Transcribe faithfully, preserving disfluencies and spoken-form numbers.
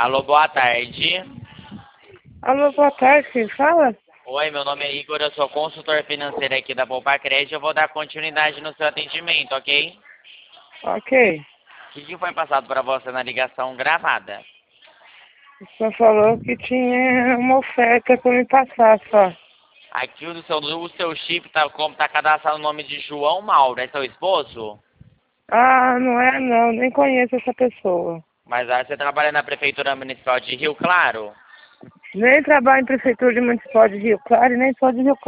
Alô, boa tarde. Alô, boa tarde, quem fala? Oi, meu nome é Igor, eu sou consultor financeiro aqui da Poupa Crédito. Eu vou dar continuidade no seu atendimento, ok? Ok. O que que foi passado para você na ligação gravada? Só falou que tinha uma oferta para me passar só. Aqui o seu, o seu chip tá, como tá cadastrado o nome de João Mauro, é seu esposo? Ah, não é não, nem conheço essa pessoa. Mas ah, você trabalha na Prefeitura Municipal de Rio Claro? Nem trabalho em Prefeitura de Municipal de Rio Claro e nem sou de Rio Claro.